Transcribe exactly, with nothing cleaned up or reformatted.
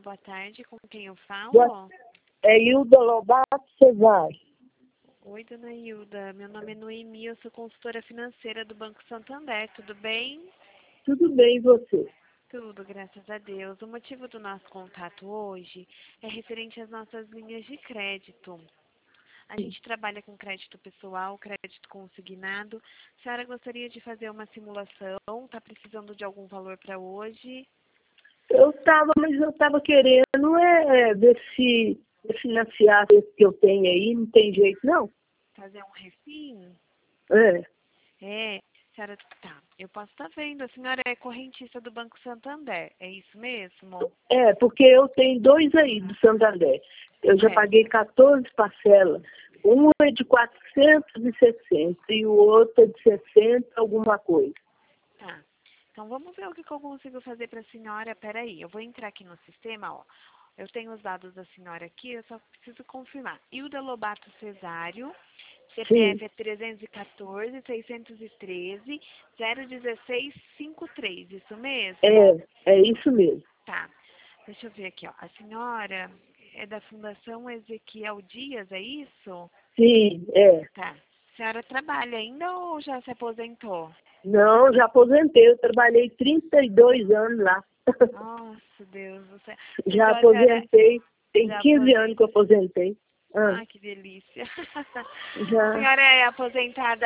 boa tarde. Com quem eu falo? Boa... É Hilda Lobato Cesário. Oi, dona Hilda. Meu nome é Noemi, eu sou consultora financeira do Banco Santander. Tudo bem? Tudo bem, e você? Tudo, graças a Deus. O motivo do nosso contato hoje é referente às nossas linhas de crédito. A gente trabalha com crédito pessoal, crédito consignado. A senhora gostaria de fazer uma simulação? Está precisando de algum valor para hoje? Eu estava, mas eu estava querendo é, é, ver se financiar esse que eu tenho aí, não tem jeito não. Fazer um refim? É, É, senhora, tá. Eu posso estar vendo. A senhora é correntista do Banco Santander, é isso mesmo? é, porque eu tenho dois aí do Santander. Eu já É. paguei quatorze parcelas. Um é de quatrocentos e sessenta e o outro é de sessenta alguma coisa. Tá. Então vamos ver o que que eu consigo fazer para a senhora. Peraí, eu vou entrar aqui no sistema, ó. Eu tenho os dados da senhora aqui, eu só preciso confirmar. Hilda Lobato Cesário, Sim, C P F é trezentos e quatorze, seiscentos e treze, zero um seis cinco três, isso mesmo? é, é isso mesmo. Tá. Deixa eu ver aqui, ó. A senhora é da Fundação Ezequiel Dias, é isso? Sim, é. Tá. A senhora trabalha ainda ou já se aposentou? Não, já aposentei. Eu trabalhei trinta e dois anos lá. Nossa, Deus do céu. Já Então a senhora aposentei. Tem já quinze anos que eu aposentou. aposentei. Ah, Ah, que delícia. A já. senhora é aposentada